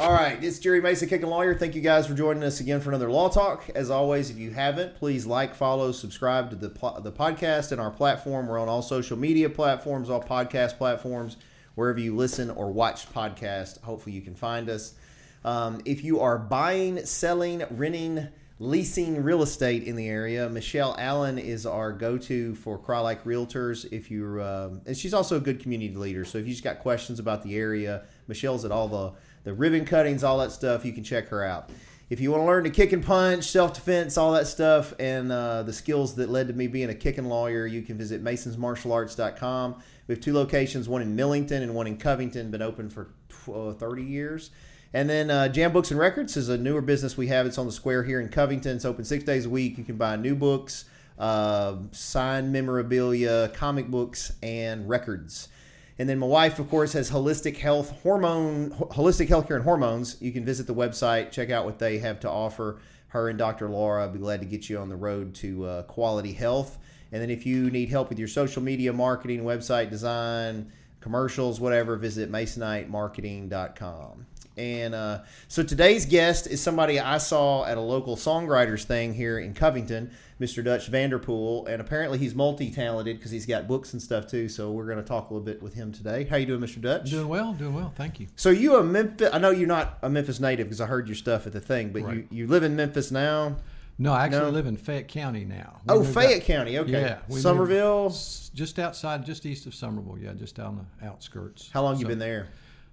All right, it's Jerry Mason, Kicking Lawyer. Thank you guys for joining us again for another Law Talk. As always, if you haven't, please like, follow, subscribe to the podcast and our platform. We're on all social media platforms, all podcast platforms, wherever you listen or watch podcasts. Hopefully you can find us. If you are buying, selling, renting, leasing real estate in the area, Michelle Allen is our go-to for Cry-Like Realtors. If you're, and she's also a good community leader. So if you just got questions about the area, Michelle's at all the ribbon cuttings, all that stuff. You can check her out. If you want to learn to kick and punch, self-defense, all that stuff, and the skills that led to me being a kicking lawyer, you can visit masonsmartialarts.com. We have 2 locations, one in Millington and one in Covington, been open for 30 years. And then Jam Books and Records is a newer business we have. It's on the square here in Covington. It's open 6 days a week. You can buy new books, signed memorabilia, comic books, and records. And then my wife, of course, has Holistic Healthcare and Hormones. You can visit the website, check out what they have to offer. Her and Dr. Laura, I'd be glad to get you on the road to quality health. And then if you need help with your social media marketing, website design, commercials, whatever, visit masonitemarketing.com. And so today's guest is somebody I saw at a local songwriters thing here in Covington, Mr. Dutch Vanderpool, and apparently he's multi-talented because he's got books and stuff too. So we're going to talk a little bit with him today. How you doing, Mr. Dutch? Doing well. Thank you. So you a Memphis? I know you're not a Memphis native because I heard your stuff at the thing, but right. you live in Memphis now. No, I actually live in Fayette County now. Fayette County. Okay. Yeah. Somerville. Just outside, just east of Somerville. Yeah, just on the outskirts. How long you been there?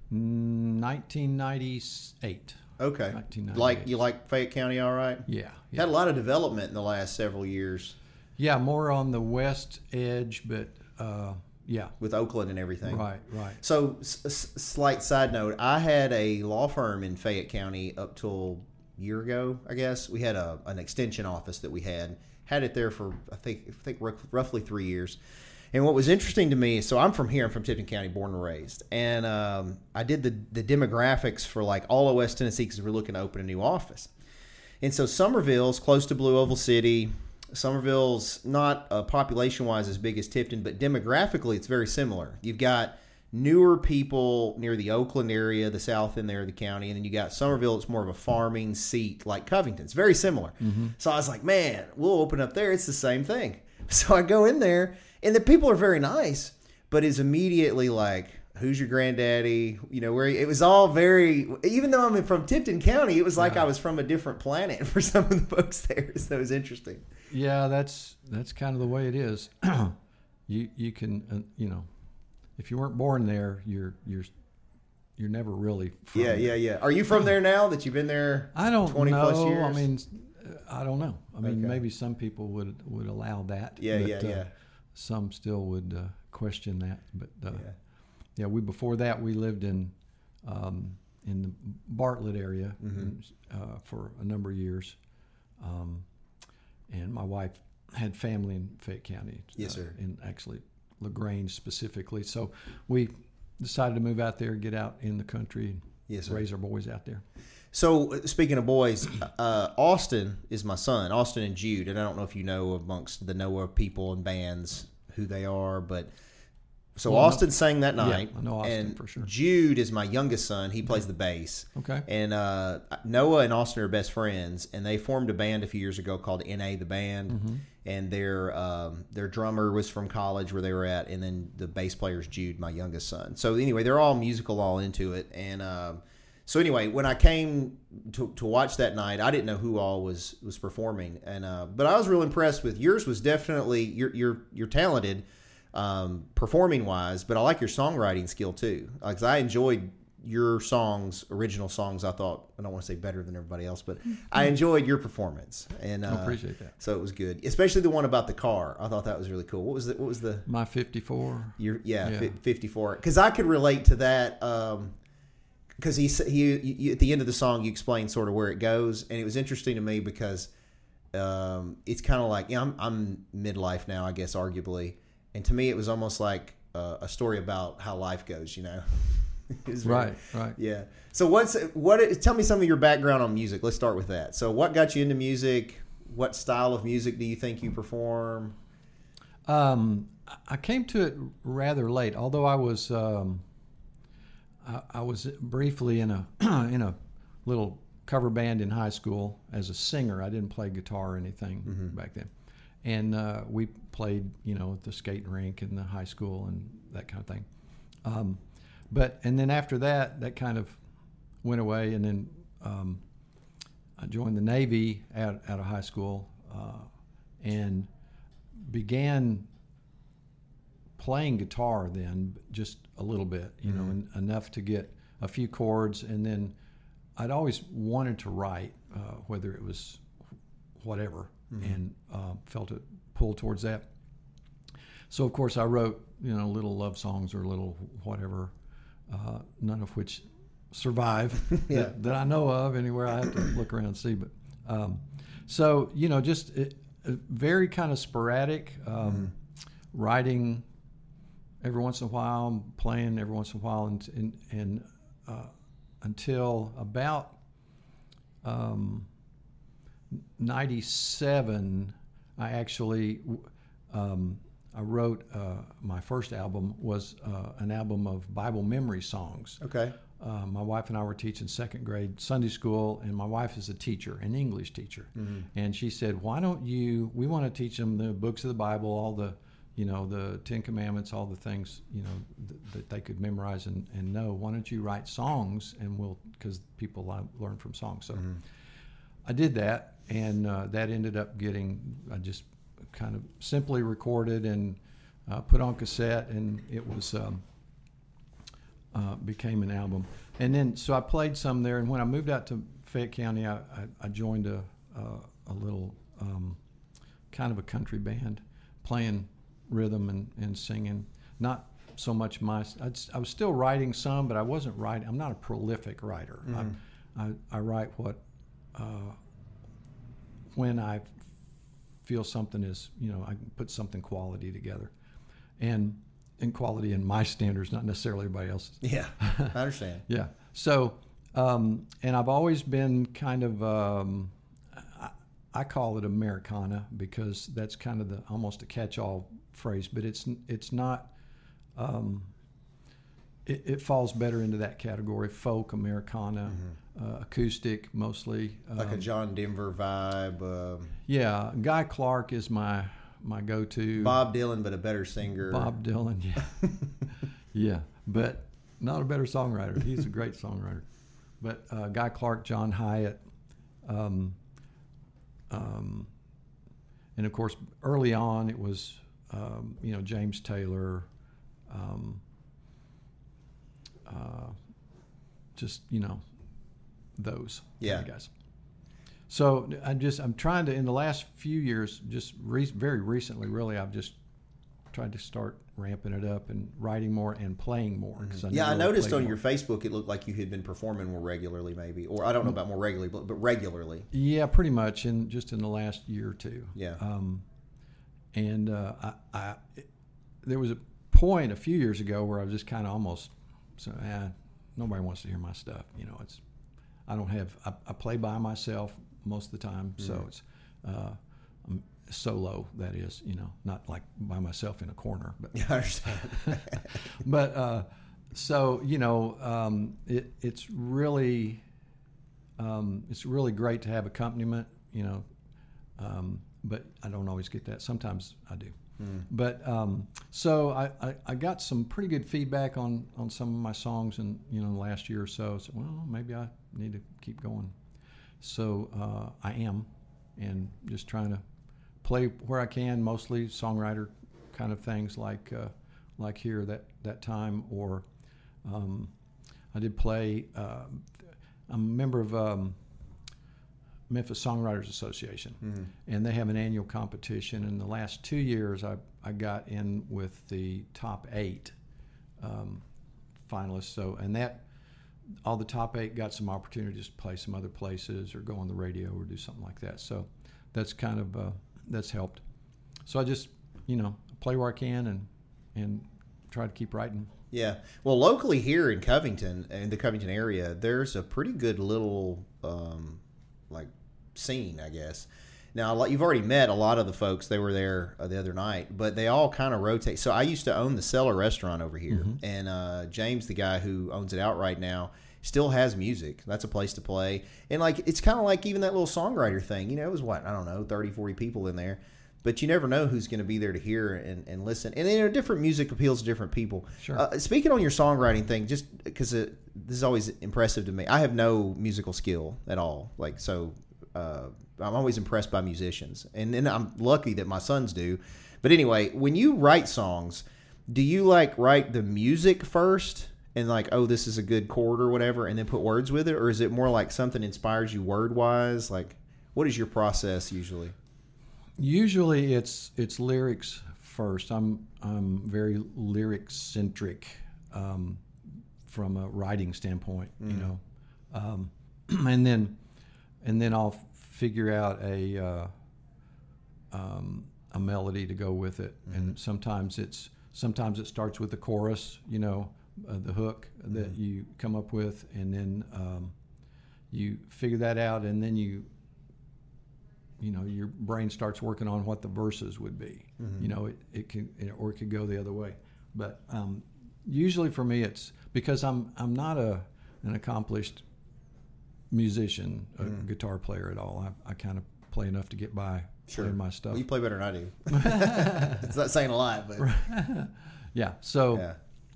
1998. Okay. 1998. You like Fayette County all right? Yeah. Had a lot of development in the last several years. Yeah, more on the west edge, but yeah. With Oakland and everything. Right. So, slight side note, I had a law firm in Fayette County up till a year ago, I guess. We had an extension office that we had it there for, I think roughly 3 years. And what was interesting to me, so I'm from here. I'm from Tipton County, born and raised. And I did the demographics for like all of West Tennessee because we're looking to open a new office. And so Somerville's close to Blue Oval City. Somerville's not population-wise as big as Tipton, but demographically it's very similar. You've got newer people near the Oakland area, the south end there of the county, and then you got Somerville. It's more of a farming seat like Covington. It's very similar. Mm-hmm. So I was like, man, we'll open up there. It's the same thing. So I go in there. And the people are very nice, but it's immediately like, who's your granddaddy? You know, where it was all very, even though I'm from Tipton County, it was like I was from a different planet for some of the folks there. So it was interesting. Yeah, that's kind of the way it is. You can, if you weren't born there, you're never really from there. Yeah. Are you from there now that you've been there? I don't 20 know. plus years? I mean, I don't know. I mean, maybe some people would allow that. Yeah. Some still would question that, but before that we lived in the Bartlett area for a number of years, and my wife had family in Fayette County. Yes, sir. In actually LaGrange specifically, so we decided to move out there, get out in the country, and raise our boys out there. So, speaking of boys, Austin is my son, Austin and Jude, and I don't know if you know amongst the Noah people and bands who they are, but so Austin sang that night. Yeah, I know Austin and for sure. Jude is my youngest son. He plays the bass. Okay. And Noah and Austin are best friends, and they formed a band a few years ago called N.A. the Band, and their drummer was from college where they were at, and then the bass player is Jude, my youngest son. So anyway, they're all musical, all into it, and so anyway, when I came to watch that night, I didn't know who all was performing, and but I was real impressed with yours. Was definitely you're talented performing wise, but I like your songwriting skill too. Because I enjoyed your songs, original songs. I thought, I don't want to say better than everybody else, but I enjoyed your performance, and I appreciate that. So it was good, especially the one about the car. I thought that was really cool. What was the my 54? 54. Because I could relate to that. Because he at the end of the song, you explain sort of where it goes, and it was interesting to me because it's kind of like, I'm midlife now, I guess, arguably, and to me it was almost like a story about how life goes, Right. Yeah. So tell me some of your background on music. Let's start with that. So what got you into music? What style of music do you think you perform? I came to it rather late, although I was I was briefly in a in a little cover band in high school as a singer. I didn't play guitar or anything back then, and we played, at the skating rink in the high school and that kind of thing. And then after that kind of went away, and then I joined the Navy out of high school and began playing guitar then, just a little bit, enough to get a few chords. And then I'd always wanted to write, whether it was whatever, and felt a pull towards that. So, of course, I wrote, little love songs or little whatever, none of which survive that I know of anywhere. I have to look around and see. But so, just very kind of sporadic, writing every once in a while, playing every once in a while, and until about 97, I actually I wrote my first album was an album of Bible memory songs. Okay. My wife and I were teaching second grade Sunday school, and my wife is a teacher, an English teacher, and she said, "Why don't we want to teach them the books of the Bible, all the the Ten Commandments, all the things, that they could memorize and know. Why don't you write songs, and because people learn from songs." So I did that, and that ended up I just kind of simply recorded and put on cassette, and it was became an album. And then, so I played some there, and when I moved out to Fayette County, I joined a little kind of a country band, playing rhythm and singing. Not so much I was still writing some, but I wasn't writing. I'm not a prolific writer. I write what when I feel something is, I can put something quality together, and quality in my standards, not necessarily everybody else's. Yeah, I understand. Yeah. So, and I've always been kind of, I call it Americana, because that's kind of almost a catch-all phrase, but it's not, it falls better into that category: folk, Americana, acoustic mostly. Like a John Denver vibe. Yeah, Guy Clark is my go-to. Bob Dylan, but a better singer. Bob Dylan, yeah. Yeah, but not a better songwriter. He's a great songwriter. But Guy Clark, John Hyatt, and of course, early on it was, James Taylor, just, those kind of guys. So I'm trying to, in the last few years, just very recently, really, I've just tried to start ramping it up and writing more and playing more. I noticed on your Facebook it looked like you had been performing more regularly, maybe, or I don't know about more regularly, but regularly. Yeah, pretty much, just in the last year or two. Yeah. There was a point a few years ago where I was just kind of almost, nobody wants to hear my stuff. I play by myself most of the time, so it's I'm solo, that is, not like by myself in a corner. But I understand. But it's really great to have accompaniment, but I don't always get that. Sometimes I do. But so I got some pretty good feedback on some of my songs in the last year or so. So, well, maybe I need to keep going. So I am, and just trying to play where I can, mostly songwriter kind of things like here that time, or I did play. I'm a member of Memphis Songwriters Association, and they have an annual competition. In the last 2 years, I got in with the top 8 finalists. So, and that all the top 8 got some opportunities to play some other places or go on the radio or do something like that. So that's kind of that's helped. So I just play where I can and try to keep writing. Yeah. Well, locally here in Covington, in the Covington area, there's a pretty good little scene, I guess. Now, you've already met a lot of the folks. They were there the other night, but they all kind of rotate. So I used to own the Cellar restaurant over here, and James, the guy who owns it outright now, still has music. That's a place to play. And like it's kind of like even that little songwriter thing. You know, it was what, I don't know, 30, 40 people in there. But you never know who's going to be there to hear and listen. And you know, different music appeals to different people. Sure. Speaking on your songwriting thing, just because this is always impressive to me. I have no musical skill at all. Like, so I'm always impressed by musicians. And then I'm lucky that my sons do. But anyway, when you write songs, do you like write the music first and like, oh, this is a good chord or whatever, and then put words with it? Or is it more like something inspires you word-wise? Like, what is your process usually? Usually it's lyrics first. I'm very lyric centric from a writing standpoint, you know, and then I'll figure out a melody to go with it. And sometimes it starts with the chorus, you know, the hook that you come up with, and then you figure that out, and then you know, your brain starts working on what the verses would be. You know, it could go the other way. But usually for me, it's because I'm not an accomplished musician, a guitar player at all. I kind of play enough to get by playing my stuff. Well, you play better than I do. It's not saying a lot, but yeah. So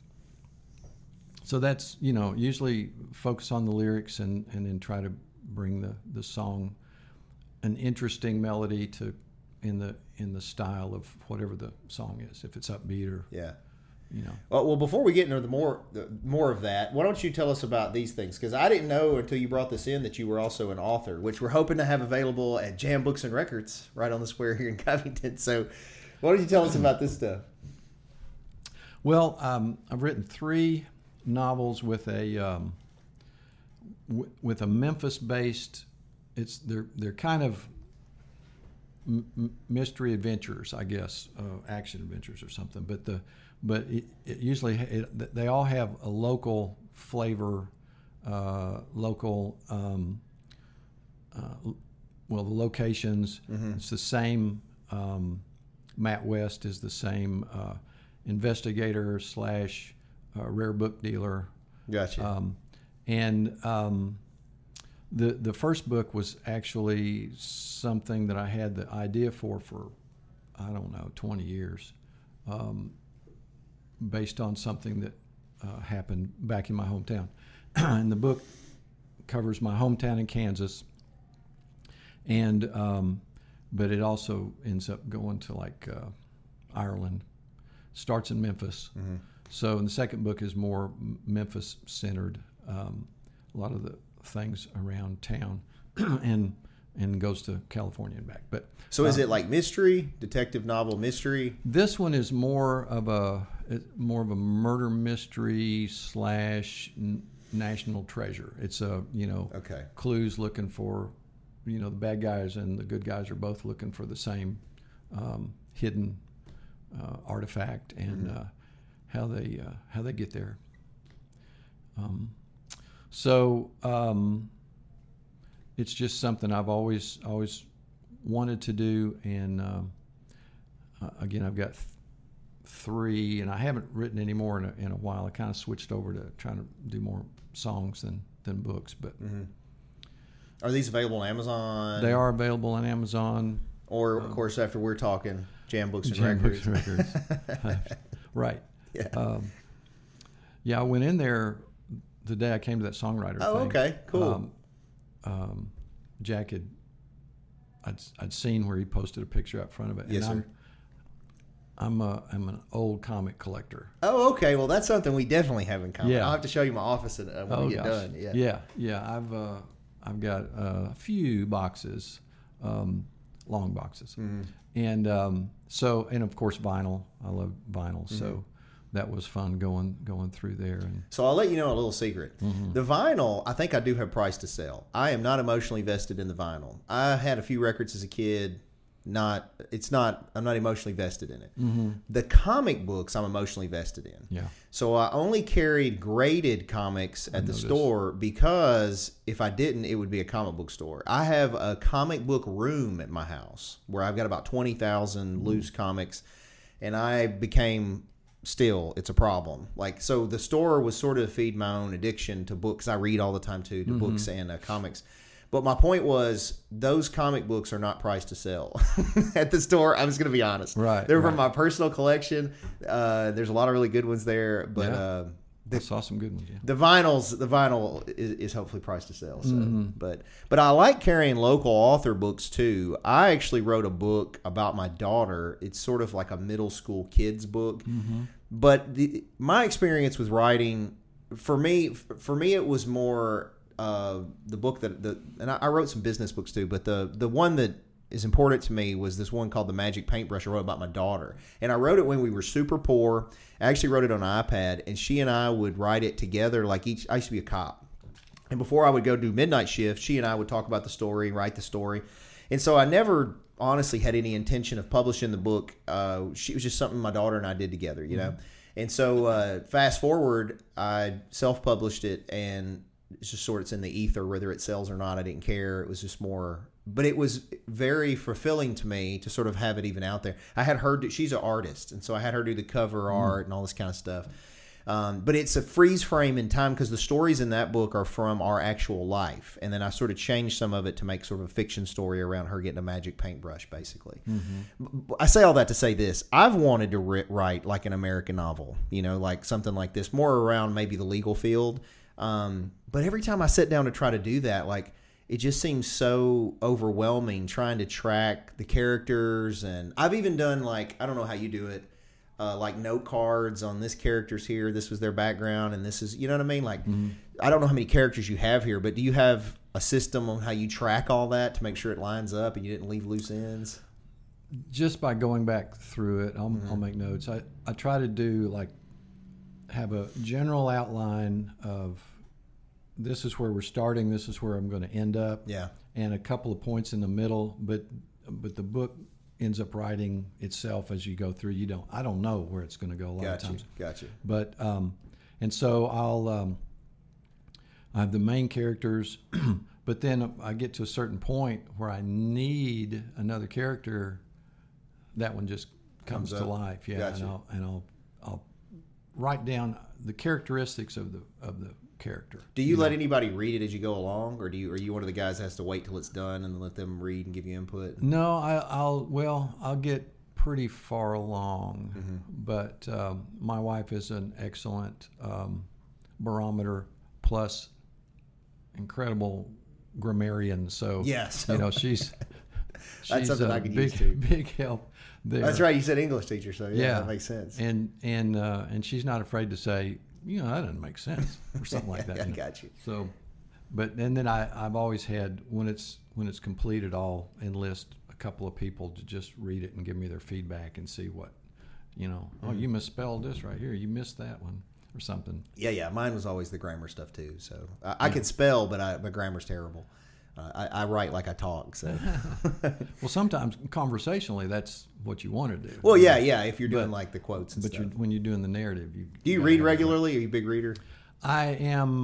that's, you know, usually focus on the lyrics and then try to bring the song an interesting melody to in the style of whatever the song is, if it's upbeat or you know. Well, before we get into the more of that, why don't you tell us about these things? Because I didn't know until you brought this in that you were also an author, which we're hoping to have available at Jam Books and Records right on the square here in Covington. So why don't you tell us about this stuff? Well, I've written 3 novels with a Memphis-based. They're kind of mystery adventures, I guess, action adventures or something. But it usually they all have a local flavor, local. Well, the locations. It's the same. Matt West is the same investigator / rare book dealer. Gotcha. The first book was actually something that I had the idea for I don't know, 20 years, based on something that happened back in my hometown. And the book covers my hometown in Kansas, and but it also ends up going to like Ireland. Starts in Memphis. So, and the second book is more Memphis centered. A lot of the things around town, and goes to California and back. But so, is it like mystery, detective novel mystery? This one is more of a murder mystery / national treasure. It's clues looking for, you know, the bad guys and the good guys are both looking for the same hidden artifact and how they get there. So it's just something I've always wanted to do, and again, I've got 3, and I haven't written any more in a while. I kind of switched over to trying to do more songs than books. But are these available on Amazon? They are available on Amazon, or of course, after we're talking, Jam Books and Records. Right. Yeah. I went in there the day I came to that songwriter thing. Oh, okay, cool. Jack I'd seen where he posted a picture up front of it. Yes, and sir. I'm an old comic collector. Oh, okay. Well, that's something we definitely have in common. Yeah. I'll have to show you my office when we get done. Yeah. I've got a few boxes, long boxes, and and of course vinyl. I love vinyl, so that was fun going through there. And so I'll let you know a little secret. The vinyl, I think I do have price to sell. I am not emotionally vested in the vinyl. I had a few records as a kid. not I'm not emotionally vested in it. The comic books I'm emotionally vested in. Yeah. So I only carried graded comics at the store because if I didn't, it would be a comic book store. I have a comic book room at my house where I've got about 20,000 loose comics, and I became it's a problem. Like, so the store was sort of feed my own addiction to books. I read all the time too, to books and comics. But my point was, those comic books are not priced to sell at the store. I was going to be honest. Right. They're from my personal collection. There's a lot of really good ones there, but I saw some good ones. Yeah. the vinyl is hopefully priced to sell. So, but I like carrying local author books too. I actually wrote a book about my daughter. It's sort of like a middle school kids book. But my experience with writing, for me, it was more the book and I wrote some business books too. But the one that is important to me was this one called The Magic Paintbrush I wrote about my daughter. And I wrote it when we were super poor. I actually wrote it on an iPad, and she and I would write it together. Like I used to be a cop. And before I would go do midnight shift, she and I would talk about the story, write the story. And so I never honestly had any intention of publishing the book. It was just something my daughter and I did together, you know. And so fast forward, I self-published it, and it's just it's in the ether, whether it sells or not. I didn't care. It was just more... But it was very fulfilling to me to sort of have it even out there. I had her she's an artist, and so I had her do the cover art and all this kind of stuff. But it's a freeze frame in time because the stories in that book are from our actual life. And then I sort of changed some of it to make sort of a fiction story around her getting a magic paintbrush, basically. I say all that to say this. I've wanted to write like an American novel, you know, like something like this, more around maybe the legal field. But every time I sit down to try to do that, like, it just seems so overwhelming trying to track the characters. And I've even done, like, I don't know how you do it, like note cards on this character's here, this was their background, and this is, you know what I mean? Like, I don't know how many characters you have here, but do you have a system on how you track all that to make sure it lines up and you didn't leave loose ends? Just by going back through it, I'll make notes. I try to do, like, have a general outline of this is where we're starting, this is where I'm going to end up. Yeah. And a couple of points in the middle, but the book ends up writing itself as you go through. I don't know where it's going to go a lot of times. Gotcha. But and so I have the main characters, but then I get to a certain point where I need another character. That one just comes to life. Yeah. Gotcha. And I'll write down the characteristics of the character. Do you let anybody read it as you go along, or are you one of the guys that has to wait till it's done and then let them read and give you input? No, I'll get pretty far along, but my wife is an excellent barometer plus incredible grammarian. So yes, you know she's that's something I could use too. Big help there. That's right. You said English teacher, so yeah, that makes sense. And she's not afraid to say, you know, that doesn't make sense or something like that. I got you. So, and then I've always had, when it's completed, I'll enlist a couple of people to just read it and give me their feedback and see what, you know, oh, you misspelled this right here, you missed that one or something. Yeah. Mine was always the grammar stuff too. So I could spell, but my grammar's terrible. I write like I talk. So well, sometimes conversationally, that's what you want to do. Well, yeah. If you're doing like the quotes and stuff. But when you're doing the narrative, do you read regularly? Are you a big reader? I am.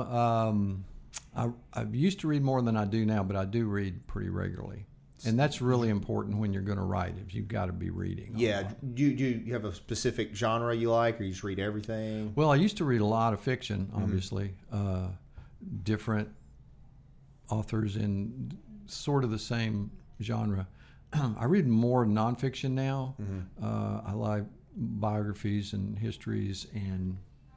I used to read more than I do now, but I do read pretty regularly, and that's really important when you're going to write. If you've got to be reading. Yeah. Do you have a specific genre you like, or you just read everything? Well, I used to read a lot of fiction, obviously, different authors in sort of the same genre. I read more nonfiction now. I like biographies and histories and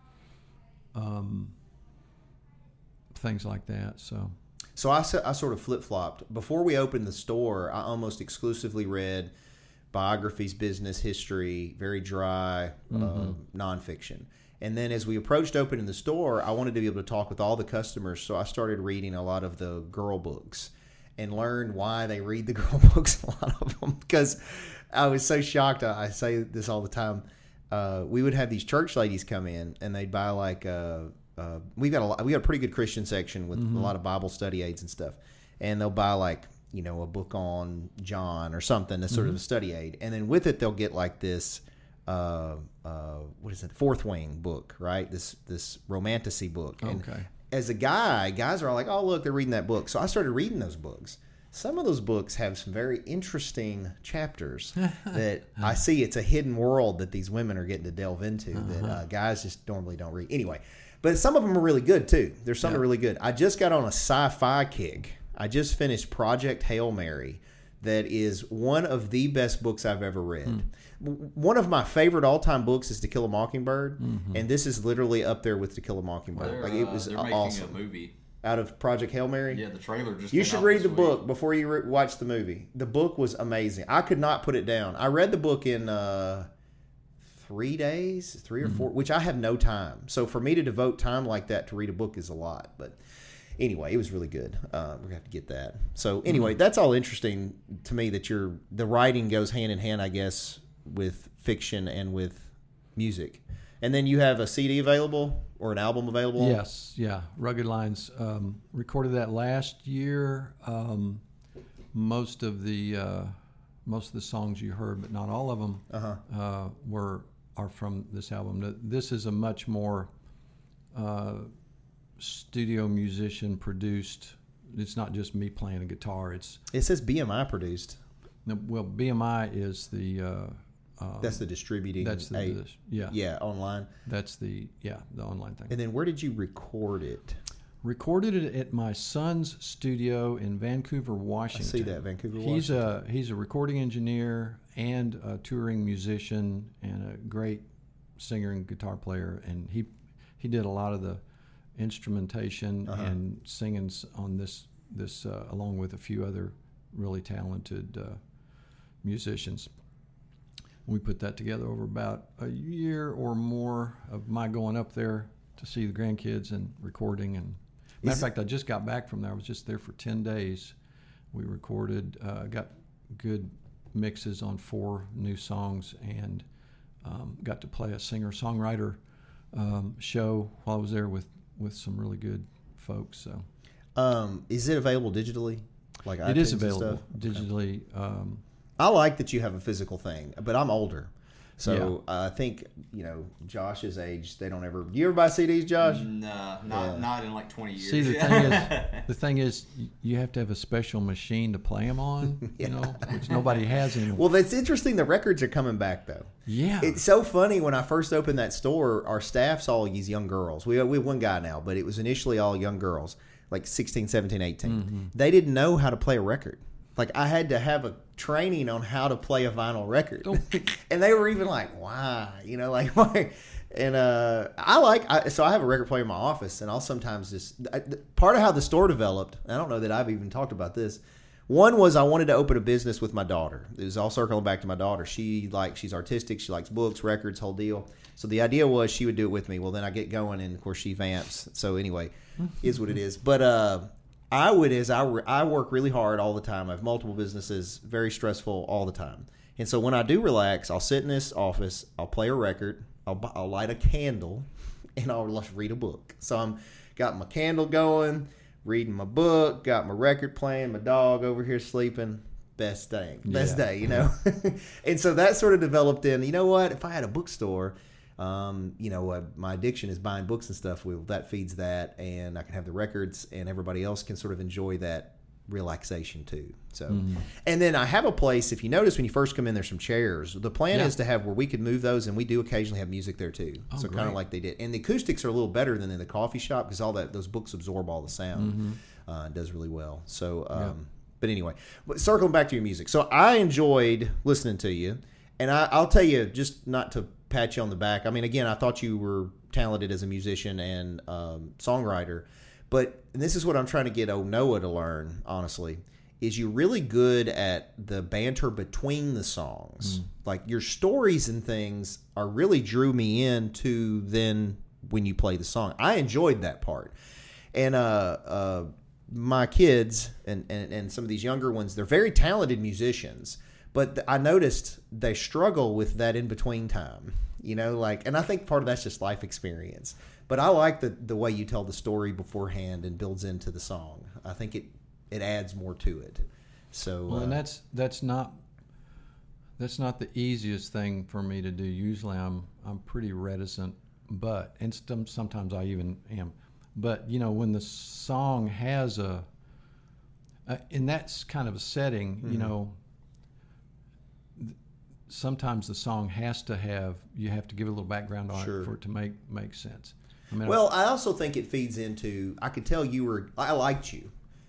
things like that. So I sort of flip-flopped. Before we opened the store, I almost exclusively read biographies, business, history, very dry nonfiction. And then as we approached opening the store, I wanted to be able to talk with all the customers, so I started reading a lot of the girl books and learned why they read the girl books, a lot of them, because I was so shocked. I say this all the time. We would have these church ladies come in, and they'd buy like we got a pretty good Christian section with a lot of Bible study aids and stuff, and they'll buy like a book on John or something that's sort of a study aid. And then with it, they'll get like this, what is it? Fourth Wing book, right? This romantasy book. And as a guy, guys are all like, oh, look, they're reading that book. So I started reading those books. Some of those books have some very interesting chapters that I see. It's a hidden world that these women are getting to delve into that guys just normally don't read. Anyway, but some of them are really good too. There's some that are really good. I just got on a sci-fi kick. I just finished Project Hail Mary. That is one of the best books I've ever read. One of my favorite all-time books is To Kill a Mockingbird, and this is literally up there with To Kill a Mockingbird. It was they're awesome. Making a movie out of Project Hail Mary. Yeah, the trailer just. You should read the book before you watch the movie. The book was amazing. I could not put it down. I read the book in 3 days, 3 or 4, which I have no time. So for me to devote time like that to read a book is a lot. But anyway, it was really good. We're gonna have to get that. So anyway, that's all interesting to me. That the writing goes hand in hand, I guess, with fiction and with music. And then you have a CD available or an album available? Yes, yeah. Rugged Lines. Recorded that last year. Most of the songs you heard, but not all of them, are from this album. This is a much more studio musician produced. It's not just me playing a guitar. It says BMI produced. Well, BMI is the. That's the distributing. That's online. That's the online thing. And then where did you record it? Recorded it at my son's studio in Vancouver, Washington. I see that, Vancouver, Washington. He's a recording engineer and a touring musician and a great singer and guitar player. And he did a lot of the instrumentation and singing on this along with a few other really talented musicians. We put that together over about a year or more of my going up there to see the grandkids and recording. And matter of fact, I just got back from there. I was just there for 10 days. We recorded, got good mixes on 4 new songs, and got to play a singer-songwriter show while I was there with some really good folks. So, is it available digitally? Like it is available digitally. I like that you have a physical thing, but I'm older. So I think, Josh's age, they don't ever... Do you ever buy CDs, Josh? No, not in like 20 years. See, the thing is, you have to have a special machine to play them on, which nobody has anymore. Well, that's interesting. The records are coming back, though. Yeah. It's so funny. When I first opened that store, our staff's all these young girls. We have one guy now, but it was initially all young girls, like 16, 17, 18. Mm-hmm. They didn't know how to play a record. Like, I had to have a training on how to play a vinyl record. And they were even like, why? Why? And so I have a record player in my office, and I'll sometimes part of how the store developed, I don't know that I've even talked about this. One was I wanted to open a business with my daughter. It was all circling back to my daughter. She's artistic. She likes books, records, whole deal. So the idea was she would do it with me. Well, then I get going, and of course she vamps. So anyway, is what it is. But, I work really hard all the time. I have multiple businesses, very stressful all the time. And so when I do relax, I'll sit in this office, I'll play a record, I'll light a candle, and I'll read a book. So I'm got my candle going, reading my book, got my record playing, my dog over here sleeping. Best day, And so that sort of developed in, if I had a bookstore, my addiction is buying books and stuff. That feeds that, and I can have the records, and everybody else can sort of enjoy that relaxation too. So, and then I have a place. If you notice, when you first come in, there's some chairs. The plan is to have where we could move those, and we do occasionally have music there too. So kind of like they did, and the acoustics are a little better than in the coffee shop because those books absorb all the sound. It does really well. So, but anyway, circling back to your music. So I enjoyed listening to you, and I'll tell you, just not to pat you on the back. I mean, again, I thought you were talented as a musician and songwriter, but this is what I'm trying to get Noah to learn, honestly, is you're really good at the banter between the songs. Like your stories and things really drew me in to then when you play the song. I enjoyed that part. And my kids and some of these younger ones, they're very talented musicians. But I noticed they struggle with that in-between time, and I think part of that's just life experience. But I like the way you tell the story beforehand and builds into the song. I think it adds more to it. So well, and that's not the easiest thing for me to do. Usually, I'm pretty reticent, and sometimes I even am. But when the song has in that kind of a setting, sometimes the song has to have, you have to give a little background on it for it to make sense. I mean, I also think it feeds into, I could tell I liked you.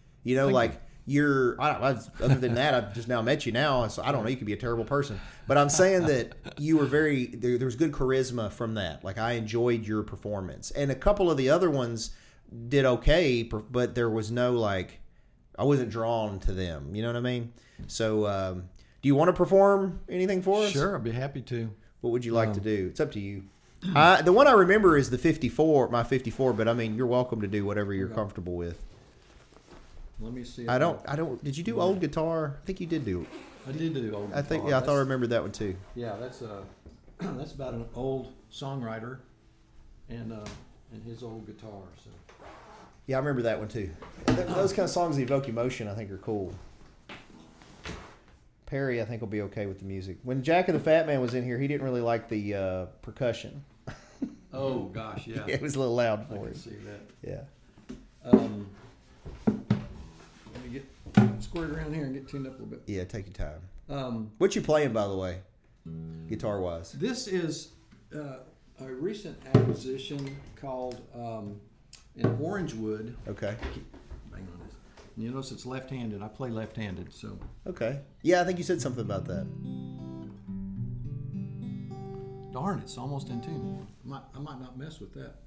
Other than that, I've just now met you now, so I don't know, you could be a terrible person. But I'm saying that you were there was good charisma from that. Like, I enjoyed your performance. And a couple of the other ones did okay, but there was no, I wasn't drawn to them. You know what I mean? So, do you want to perform anything for us? Sure, I'd be happy to. What would you like to do? It's up to you. The one I remember is the 54, my 54, but I mean, you're welcome to do whatever you're comfortable with. Let me see. I don't. Did you do old guitar? I think you did do. I did do old guitar. I think. Yeah, I thought I remembered that one too. Yeah, that's about an old songwriter, and his old guitar. So. Yeah, I remember that one too. Those kind of songs that evoke emotion, I think, are cool. Perry, I think, will be okay with the music. When Jack and the Fat Man was in here, he didn't really like the percussion. Oh gosh, yeah. It was a little loud for him. I can see that. Yeah. Let me get squared around here and get tuned up a little bit. Yeah, take your time. What you playing, by the way, guitar-wise? This is a recent acquisition called an Orangewood. Okay. Bang on this. You notice it's left-handed. I play left-handed, so. Okay. Yeah, I think you said something about that. Darn, it's almost in tune. I might not mess with that.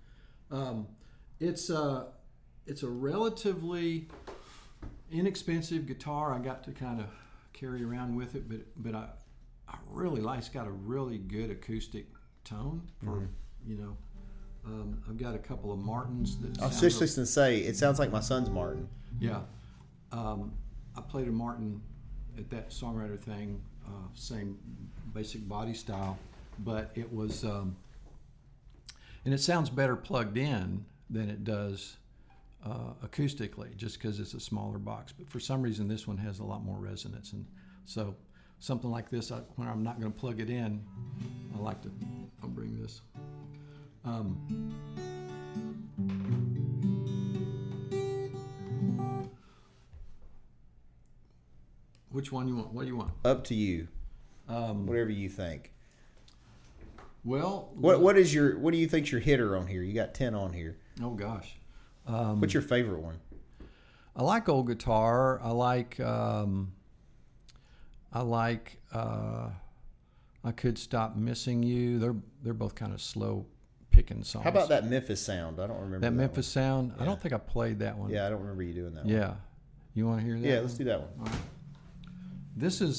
It's a relatively inexpensive guitar. I got to kind of carry around with it, but I really like. It's got a really good acoustic tone for I've got a couple of Martins that. I was just going to say, it sounds like my son's Martin. Yeah, I played a Martin at that songwriter thing, same basic body style, but it was, and it sounds better plugged in than it does acoustically, just because it's a smaller box. But for some reason, this one has a lot more resonance, and so something like this, when I'm not going to plug it in, I'll bring this. Which one you want? What do you want? Up to you. Whatever you think. Well, what do you think's your hitter on here? You got 10 on here. Oh gosh. What's your favorite one? I like old guitar. I like I Could Stop Missing You. They're both kind of slow picking songs. How about that Memphis Sound? I don't remember that Memphis Sound. Yeah. I don't think I played that one. Yeah, I don't remember you doing that one. Yeah. You want to hear that? Yeah, let's do that one. All right. This is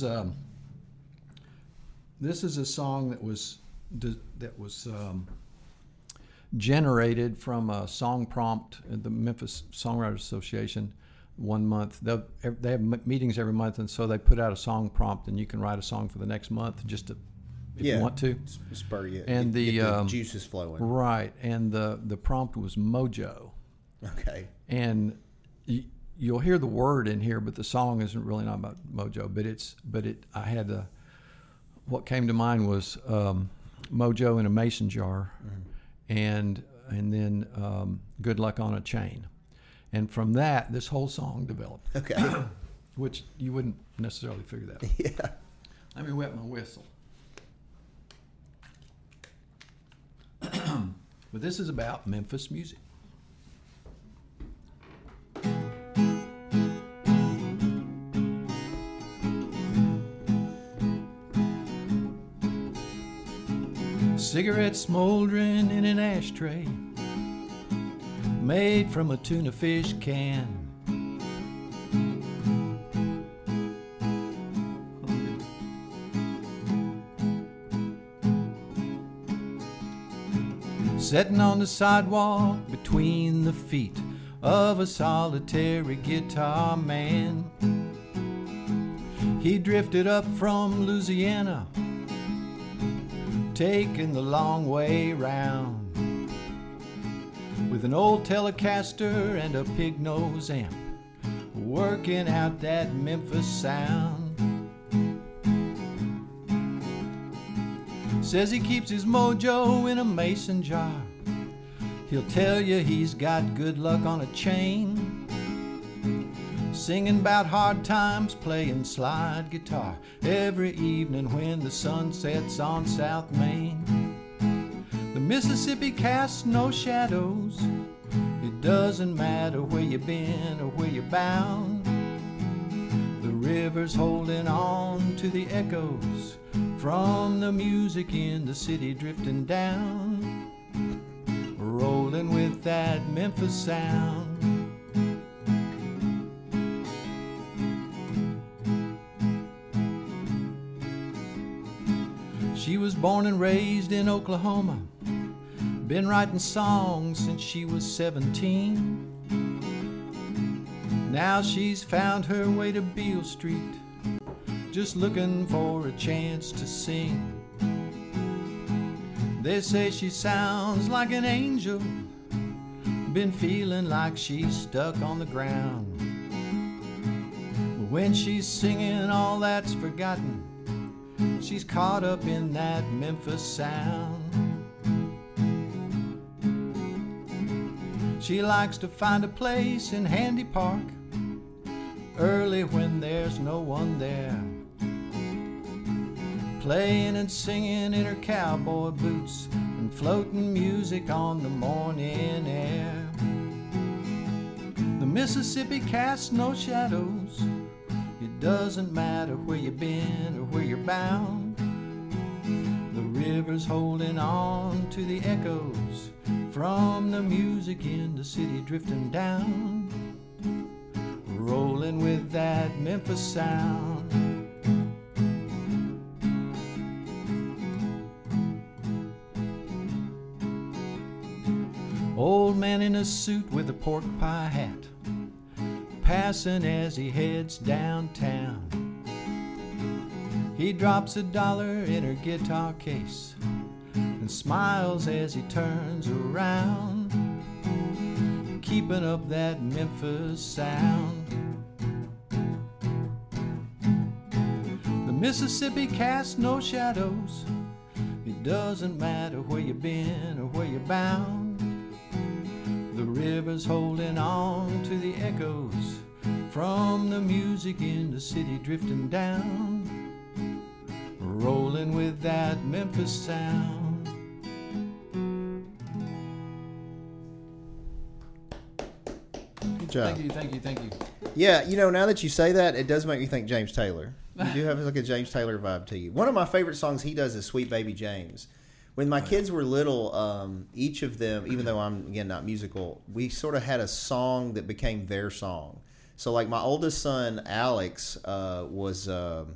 a song that was generated from a song prompt at the Memphis Songwriters Association. 1 month they have meetings every month, and so they put out a song prompt, and you can write a song for the next month if you want to. Spur you. And get the juices flowing. Right, and the prompt was Mojo. Okay. And you'll hear the word in here, but the song isn't really not about Mojo. I had what came to mind was Mojo in a mason jar, and then Good Luck on a Chain. And from that, this whole song developed. Okay. Which you wouldn't necessarily figure that out. Yeah. Let me wet my whistle. But this is about Memphis music. Cigarette smoldering in an ashtray, made from a tuna fish can. Sitting on the sidewalk between the feet of a solitary guitar man. He drifted up from Louisiana, taking the long way round, with an old Telecaster and a pig nose amp, working out that Memphis sound. Says he keeps his mojo in a mason jar. He'll tell you he's got good luck on a chain. Singing about hard times, playing slide guitar every evening when the sun sets on South Main. The Mississippi casts no shadows. It doesn't matter where you've been or where you're bound. The river's holding on to the echoes from the music in the city drifting down, rolling with that Memphis sound. She was born and raised in Oklahoma, been writing songs since she was 17. Now she's found her way to Beale Street, just looking for a chance to sing. They say she sounds like an angel, been feeling like she's stuck on the ground. But when she's singing, all that's forgotten. She's caught up in that Memphis sound. She likes to find a place in Handy Park early when there's no one there, playing and singing in her cowboy boots and floating music on the morning air. The Mississippi casts no shadows. It doesn't matter where you've been or where you're bound. The river's holding on to the echoes from the music in the city drifting down, rolling with that Memphis sound. Old man in a suit with a pork pie hat, passing as he heads downtown. He drops $1 in her guitar case and smiles as he turns around, keeping up that Memphis sound. The Mississippi casts no shadows. It doesn't matter where you've been or where you're bound. The river's holding on to the echoes from the music in the city drifting down, rolling with that Memphis sound. Good job. Thank you. Yeah, you know, now that you say that, it does make me think James Taylor. You do have like a James Taylor vibe to you. One of my favorite songs he does is Sweet Baby James. When my kids were little, each of them, even though I'm, again, not musical, we sort of had a song that became their song. So, like, my oldest son, Alex, was... now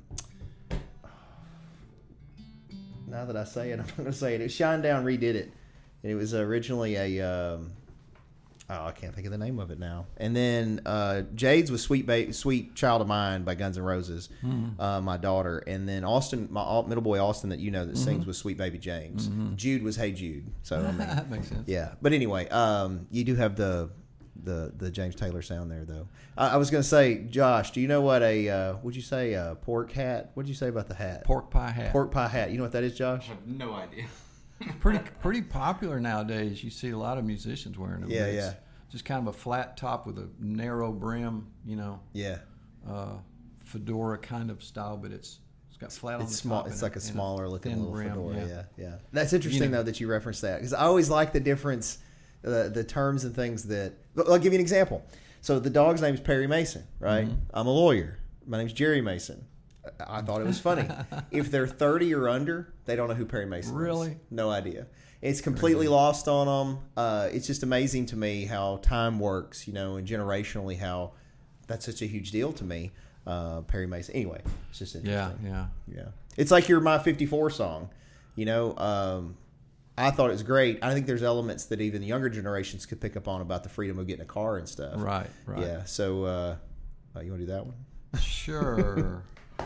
that I say it, I'm going to say it. Shinedown redid it. And it was originally a... I can't think of the name of it now. And then Jade's was Sweet Child of Mine by Guns N' Roses, my daughter. And then Austin, my middle boy Austin that you know that sings was Sweet Baby James. Jude was Hey Jude. So I mean, That makes sense. yeah. But anyway, you do have the James Taylor sound there, though. I was going to say, Josh, do you know what would you say a pork hat? What did you say about the hat? Pork pie hat. Pork pie hat. You know what that is, Josh? I have no idea. Pretty popular nowadays. You see a lot of musicians wearing them. Yeah, It's yeah. Just kind of a flat top with a narrow brim, you know. Yeah. Fedora kind of style, but it's got flat on the small. top. It's like a smaller looking thin little rim, fedora. Yeah. That's interesting though that you referenced that because I always like the difference, the terms and things that. I'll give you an example. So the dog's name is Perry Mason, right? I'm a lawyer. My name's Jerry Mason. I thought it was funny. If they're 30 or under, they don't know who Perry Mason is. Really? No idea. It's completely lost on them. It's just amazing to me how time works, you know, and generationally how that's such a huge deal to me. Perry Mason. Anyway, it's just interesting. Yeah. It's like your My 54 song. You know, I thought it was great. I think there's elements that even the younger generations could pick up on about the freedom of getting a car and stuff. Right. Yeah. So, you want to do that one? Sure.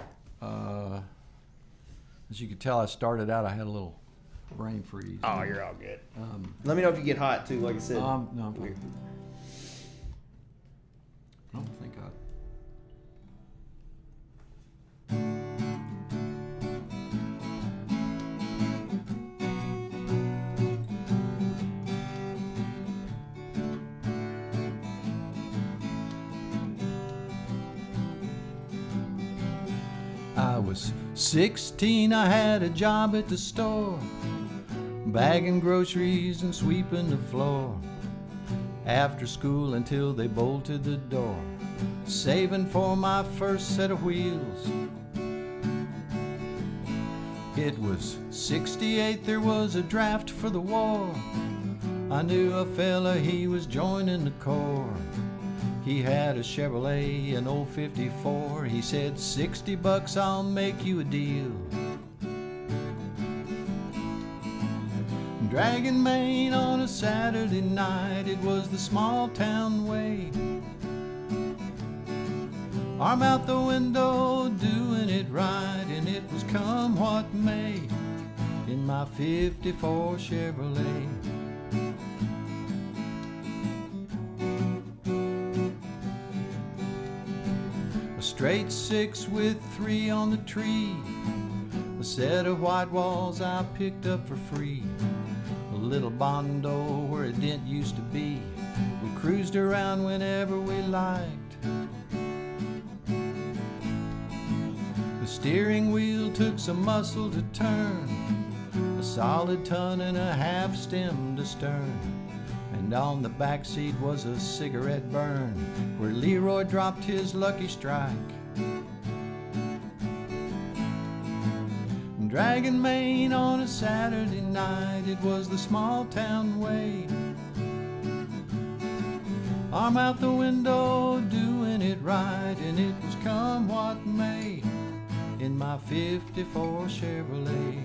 As you could tell, I started out, I had a little brain freeze. Oh, you're all good. Let me know if you get hot, too, like I said. No, I'm fine. I don't think was 16, I had a job at the store, bagging groceries and sweeping the floor. After school until they bolted the door, saving for my first set of wheels. It was 68, there was a draft for the war. I knew a fella, he was joining the Corps. He had a Chevrolet, an old 54. He said, $60, I'll make you a deal. Dragging Maine on a Saturday night, it was the small town way. Arm out the window, doing it right, and it was come what may in my 54 Chevrolet. A straight 6 with 3 on the tree, a set of white walls I picked up for free. A little Bondo where a dent used to be. We cruised around whenever we liked. The steering wheel took some muscle to turn, a solid ton and a half stem to stern. And on the back seat was a cigarette burn where Leroy dropped his lucky strike. Dragging Maine on a Saturday night, it was the small town way. Arm out the window, doing it right, and it was come what may in my 54 Chevrolet.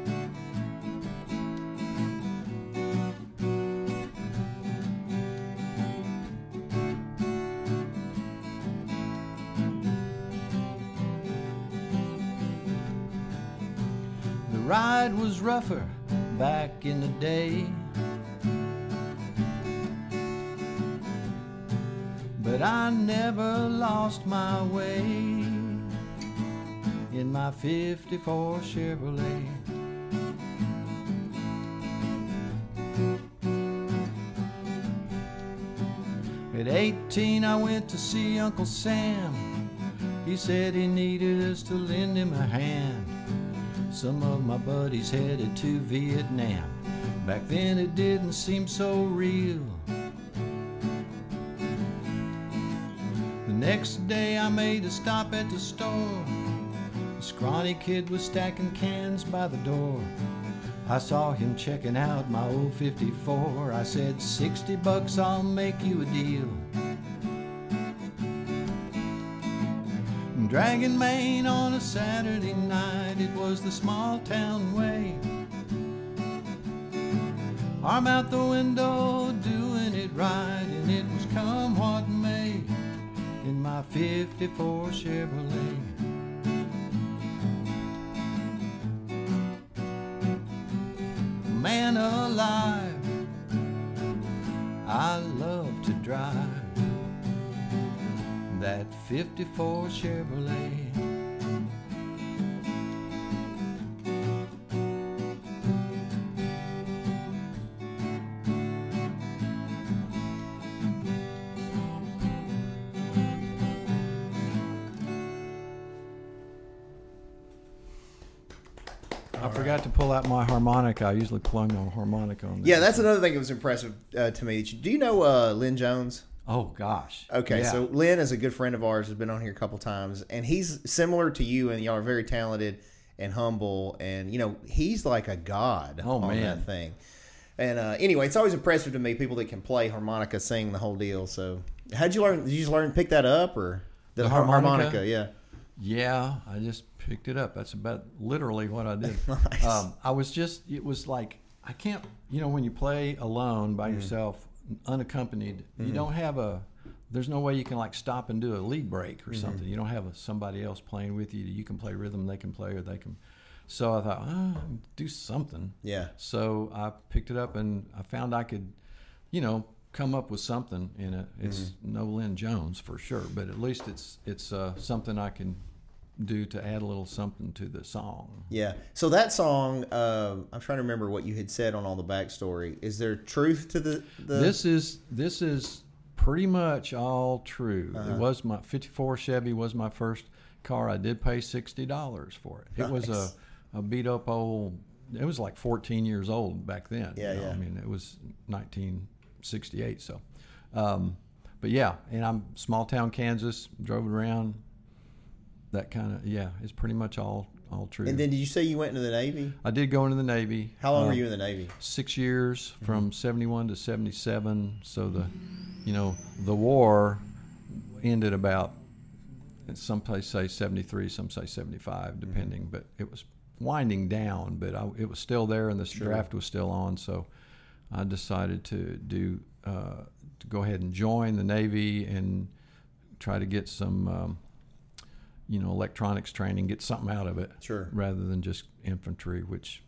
The ride was rougher back in the day, but I never lost my way in my 54 Chevrolet. At 18 I went to see Uncle Sam. He said he needed us to lend him a hand. Some of my buddies headed to Vietnam. Back then it didn't seem so real. The next day I made a stop at the store. A scrawny kid was stacking cans by the door. I saw him checking out my old 54. I said, $60, I'll make you a deal. Dragging Maine on a Saturday night, it was the small town way. Arm out the window, doing it right, and it was come what may in my 54 Chevrolet. Man alive, I love to drive that 54 Chevrolet. I forgot to pull out my harmonica. I usually plug my harmonica on there. Yeah, that's another thing that was impressive to me. Do you know Lynn Jones? Oh, gosh. Okay, yeah. So Lynn is a good friend of ours, has been on here a couple times, and he's similar to you, and y'all are very talented and humble, and, you know, he's like a god on that thing. And anyway, it's always impressive to me, people that can play harmonica, sing the whole deal. So how'd you learn? Did you just learn to pick that up, or the harmonica? Yeah. Yeah, I just picked it up. That's about literally what I did. Nice. It was like, I can't, you know, when you play alone by yourself, unaccompanied, you don't have there's no way you can like stop and do a lead break or something. You don't have somebody else playing with you. You can play rhythm, they can play, or they can. So I thought, do something. Yeah. So I picked it up and I found I could, you know, come up with something in it. It's no Lynn Jones for sure, but at least it's something I can do to add a little something to the song. Yeah. So that song, I'm trying to remember what you had said on all the backstory. Is there truth to the... This is pretty much all true. It was my 54 Chevy was my first car, I did pay $60 for it. It was a beat up old. It was like 14 years old back then. Yeah, you know? yeah. I mean, it was 1968. So, but yeah, and I'm small town Kansas. Drove it around. That kind of it's pretty much all true. And then did you say you went into the Navy? I did go into the Navy. How long were you in the Navy? 6 years, from 71 to 77. So the war ended about, some place say 73, some say 75, depending. But it was winding down, but it was still there, and the draft was still on. So I decided to go ahead and join the Navy and try to get some electronics training, get something out of it, rather than just infantry, which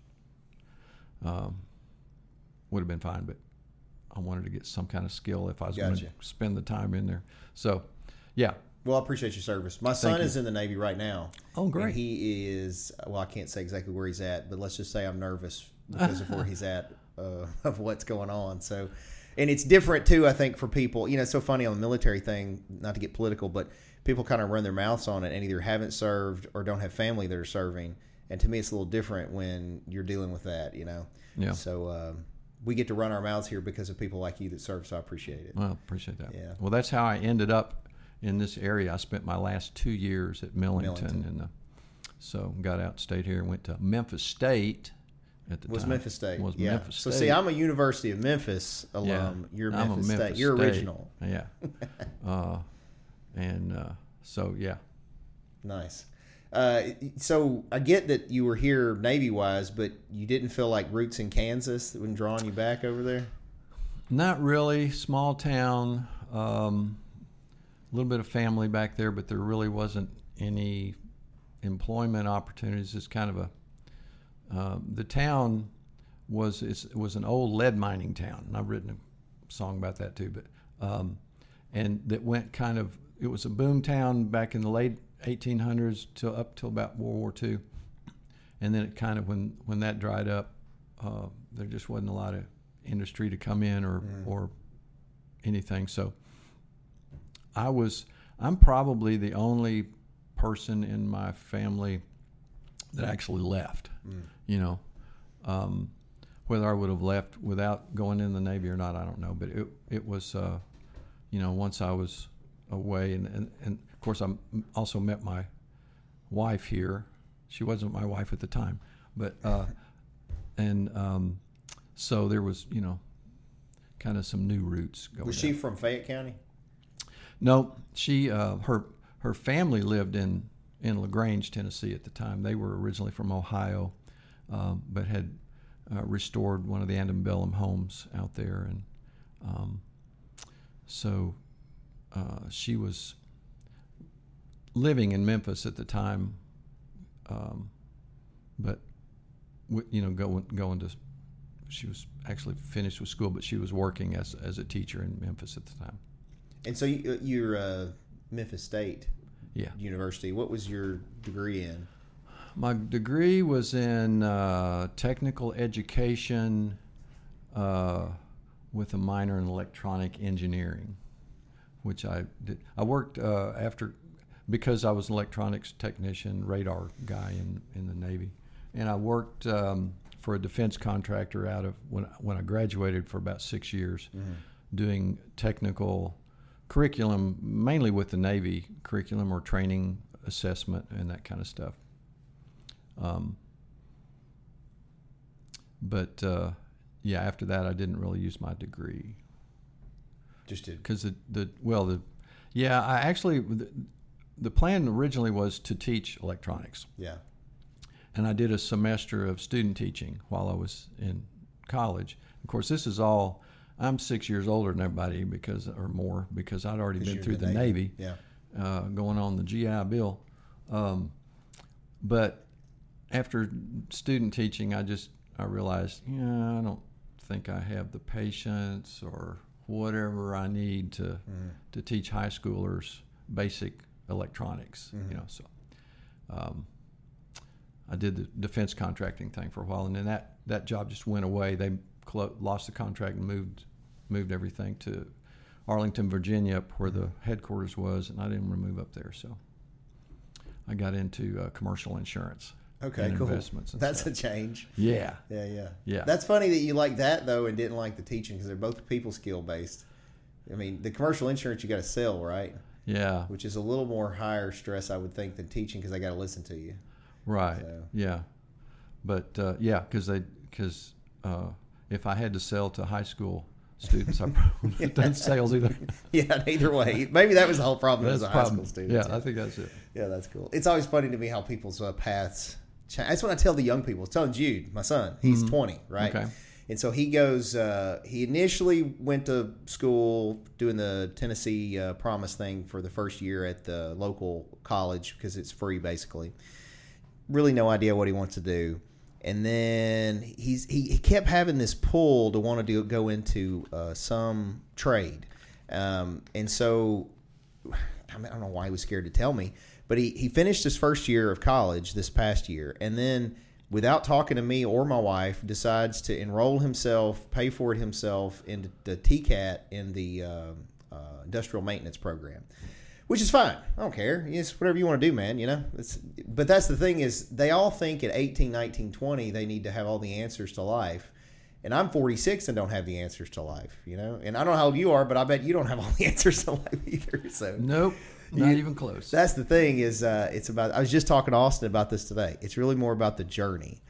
would have been fine, but I wanted to get some kind of skill if I was going to spend the time in there. So, yeah. Well, I appreciate your service. My son is in the Navy right now. Oh, great. And he is, well, I can't say exactly where he's at, but let's just say I'm nervous because of where he's at, of what's going on. So, and it's different too, I think, for people. It's so funny on the military thing, not to get political, but people kind of run their mouths on it and either haven't served or don't have family that are serving. And to me, it's a little different when you're dealing with that, Yeah. So we get to run our mouths here because of people like you that serve, so I appreciate it. Well, appreciate that. Yeah. Well, that's how I ended up in this area. I spent my last 2 years at Millington. And so got out, stayed here, and went to Memphis State at the time. Memphis State. Memphis So State. see, I'm a University of Memphis alum. Yeah. You're I'm a Memphis State. Memphis You're State. original. Yeah. So, yeah. Nice. So I get that you were here Navy-wise, but you didn't feel like roots in Kansas that were drawing you back over there? Not really. Small town. A little bit of family back there, but there really wasn't any employment opportunities. It's kind of the town was an old lead mining town, and I've written a song about that too. But and that went kind of, it was a boom town back in the late 1800s up till about World War II, and then it kind of when that dried up, there just wasn't a lot of industry to come in or anything. So I'm probably the only person in my family that actually left. Whether I would have left without going in the Navy or not, I don't know. But it was, once I was away, and of course I also met my wife here. She wasn't my wife at the time, but so there was kind of some new roots going. Was she from Fayette County? No, she her family lived in LaGrange, Tennessee at the time. They were originally from Ohio, but had restored one of the antebellum homes out there, and so she was living in Memphis at the time, but going to. She was actually finished with school, but she was working as a teacher in Memphis at the time. And so you're Memphis State University. What was your degree in? My degree was in technical education with a minor in electronic engineering, which I did. I worked because I was an electronics technician, radar guy in the Navy, and I worked for a defense contractor out of when I graduated for about 6 years, doing technical curriculum, mainly with the Navy curriculum or training assessment and that kind of stuff. But after that, I didn't really use my degree. Just did because the plan originally was to teach electronics. Yeah. And I did a semester of student teaching while I was in college. Of course, this is all. I'm 6 years older than everybody because I'd already been through the Navy. Yeah. Going on the GI Bill. But after student teaching, I realized, I don't think I have the patience or whatever I need to teach high schoolers basic electronics. So I did the defense contracting thing for a while, and then that job just went away. They lost the contract and moved everything to Arlington, Virginia, up where the headquarters was, and I didn't want to move up there. So I got into commercial insurance. Okay, and cool. Investments. And That's stuff. a change. Yeah. Yeah. That's funny that you like that though, and didn't like the teaching because they're both people skill based. I mean, the commercial insurance you got to sell, right? Yeah. Which is a little more higher stress, I would think, than teaching because I got to listen to you. Right. So. Yeah. But because if I had to sell to high school students, I probably wouldn't have done sales either. Yeah, either way. Maybe that was the whole problem as a high problem. school student. Yeah, I think that's it. Yeah, that's cool. It's always funny to me how people's paths change. That's what I tell the young people. I was telling Jude, my son, he's 20, right? Okay. And so he goes, he initially went to school doing the Tennessee Promise thing for the first year at the local college because it's free basically. Really no idea what he wants to do. And then he kept having this pull to want to go into some trade. And so I don't know why he was scared to tell me, but he finished his first year of college this past year. And then without talking to me or my wife, decides to enroll himself, pay for it himself in the TCAT in the industrial maintenance program. Which is fine. I don't care. It's whatever you want to do, man. You know. But that's the thing is they all think at 18, 19, 20 they need to have all the answers to life. And I'm 46 and don't have the answers to life. You know. And I don't know how old you are, but I bet you don't have all the answers to life either. So nope, not even close. That's the thing is it's about. I was just talking to Austin about this today. It's really more about the journey.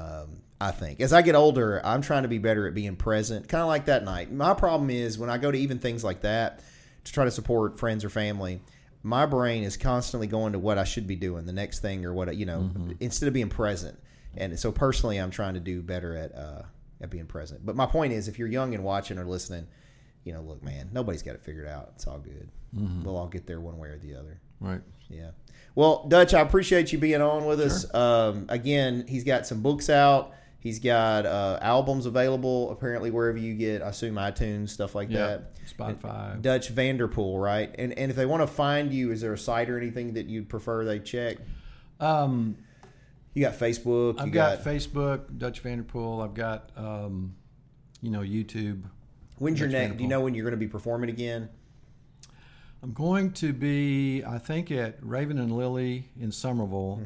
I think as I get older, I'm trying to be better at being present. Kind of like that night. My problem is when I go to even things like that. To try to support friends or family, my brain is constantly going to what I should be doing, the next thing or what, instead of being present. And so personally, I'm trying to do better at being present. But my point is, if you're young and watching or listening, look, man, nobody's got it figured out. It's all good. Mm-hmm. We'll all get there one way or the other. Right. Yeah. Well, Dutch, I appreciate you being on with us. Again, he's got some books out. He's got albums available, apparently, wherever you get, I assume, iTunes, stuff like that. Spotify. Dutch Vanderpool, right? And if they want to find you, is there a site or anything that you'd prefer they check? You got Facebook. I've got Facebook, Dutch Vanderpool. I've got, YouTube. When's your next? Do you know when you're going to be performing again? I'm going to be, I think, at Raven and Lily in Somerville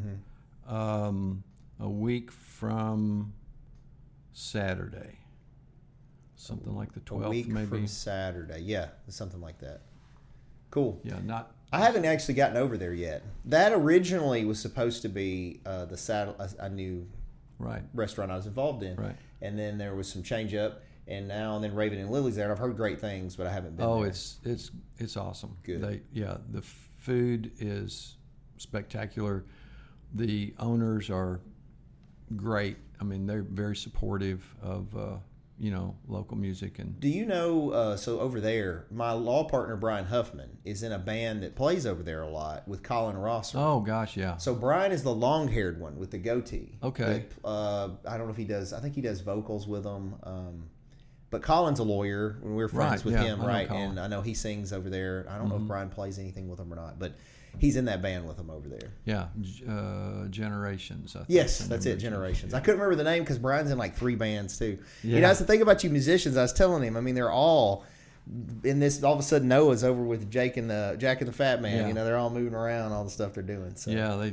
a week from Saturday, something like the 12th, a week maybe from Saturday. Yeah, something like that. Cool. Yeah, not. I haven't actually gotten over there yet. That originally was supposed to be a new restaurant I was involved in, right? And then there was some change up, and then Raven and Lily's there. And I've heard great things, but I haven't been. Oh, there. It's awesome. Good. The food is spectacular. The owners are great. I mean, they're very supportive of local music. And do you know? So over there, my law partner Brian Huffman is in a band that plays over there a lot with Colin Rosser. Oh gosh, yeah. So Brian is the long-haired one with the goatee. Okay. I don't know if he does. I think he does vocals with them. But Colin's a lawyer, and we're friends with him, right? And I know he sings over there. I don't know if Brian plays anything with him or not, but he's in that band with them over there. Yeah, Generations. I think. Yes, that's it, Generations. Yeah. I couldn't remember the name because Brian's in like 3 bands too. Yeah. That's the thing about you musicians. I was telling him. I mean, they're all in this. All of a sudden, Noah's over with Jack and the Fat Man. Yeah. They're all moving around, all the stuff they're doing. So. Yeah,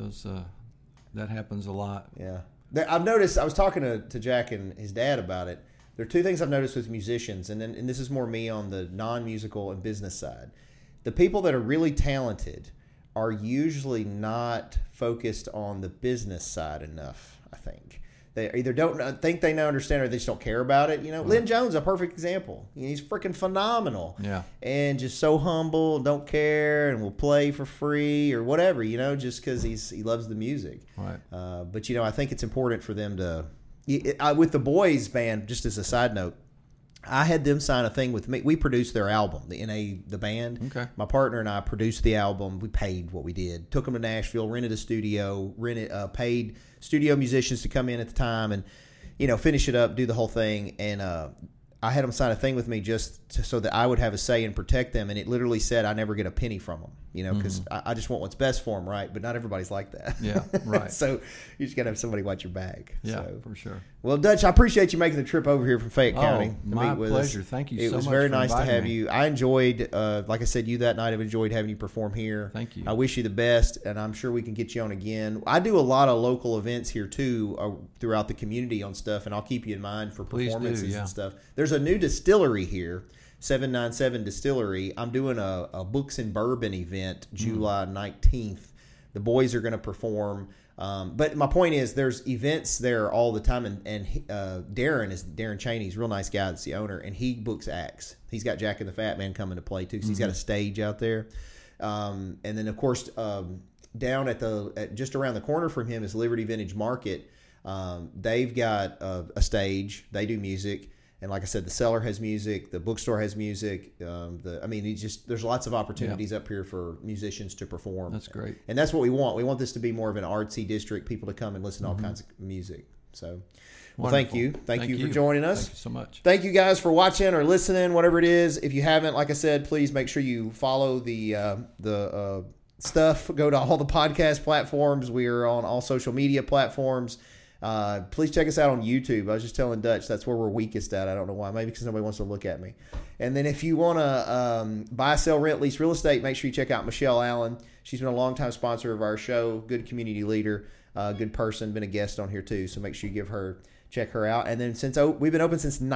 that happens a lot. Yeah, I've noticed. I was talking to Jack and his dad about it. There are 2 things I've noticed with musicians, and this is more me on the non-musical and business side. The people that are really talented are usually not focused on the business side enough, I think. They either don't think they understand or they just don't care about it. Lynn Jones, a perfect example. He's freaking phenomenal. Yeah. And just so humble, don't care, and will play for free or whatever, just because he loves the music. Right. But, I think it's important for them to... with the boys band, just as a side note, I had them sign a thing with me. We produced their album, the band. Okay. My partner and I produced the album. We paid what we did. Took them to Nashville, rented a studio, paid studio musicians to come in at the time and, finish it up, do the whole thing. And I had them sign a thing with me just so that I would have a say and protect them. And it literally said I never get a penny from them. you know, because I just want what's best for them, right? But not everybody's like that. Yeah, right. So you just got to have somebody watch your back. Yeah, so. for sure. Well, Dutch, I appreciate you making the trip over here from Fayette County to my meet with pleasure. us. Thank you It so much. was very for nice to inviting have me. you. I enjoyed, like I said, you that night. I've enjoyed having you perform here. Thank you. I wish you the best, and I'm sure we can get you on again. I do a lot of local events here too, throughout the community on stuff, and I'll keep you in mind for Please do, performances yeah. and stuff. There's a new distillery here. 797 Distillery. I'm doing a Books and Bourbon event July 19th. The boys are going to perform. But my point is there's events there all the time. And Darren Cheney's a real nice guy. That's the owner. And he books acts. He's got Jack and the Fat Man coming to play too. Because he's got a stage out there. And then, of course, down at just around the corner from him is Liberty Vintage Market. They've got a stage. They do music. And like I said, the cellar has music, the bookstore has music. There's lots of opportunities up here for musicians to perform. That's great. And that's what we want. We want this to be more of an artsy district, people to come and listen to all kinds of music. So, well, thank you. Thank you for joining us. Thank you so much. Thank you guys for watching or listening, whatever it is. If you haven't, like I said, please make sure you follow the stuff. Go to all the podcast platforms. We are on all social media platforms. Please check us out on YouTube. I was just telling Dutch that's where we're weakest at. I don't know why. Maybe because nobody wants to look at me. And then if you want to buy, sell, rent, lease real estate, make sure you check out Michelle Allen. She's been a longtime sponsor of our show. Good community leader, good person, been a guest on here too. So make sure you check her out. And then since we've been open since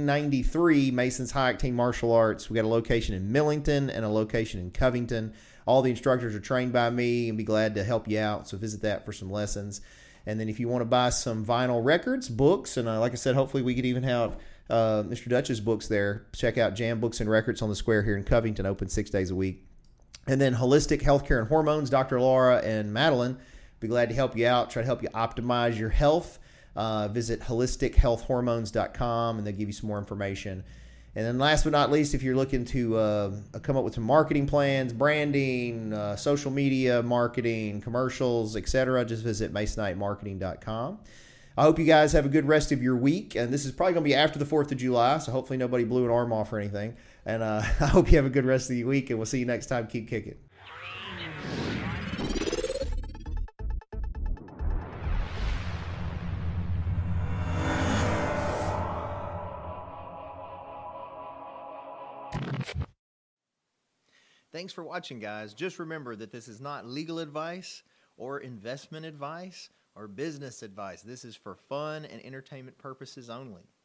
1993, Mason's High Octane Martial Arts. We got a location in Millington and a location in Covington. All the instructors are trained by me and be glad to help you out. So visit that for some lessons. And then if you want to buy some vinyl records, books, and like I said, hopefully we could even have Mr. Dutch's books there. Check out Jam Books and Records on the Square here in Covington, open 6 days a week. And then Holistic Healthcare and Hormones, Dr. Laura and Madeline. Be glad to help you out, try to help you optimize your health. Visit holistichealthhormones.com, and they'll give you some more information. And then last but not least, if you're looking to come up with some marketing plans, branding, social media marketing, commercials, etc., just visit masonitemarketing.com. I hope you guys have a good rest of your week. And this is probably going to be after the 4th of July, so hopefully nobody blew an arm off or anything. And I hope you have a good rest of the week, and we'll see you next time. Keep kicking. Thanks for watching, guys. Just remember that this is not legal advice or investment advice or business advice. This is for fun and entertainment purposes only.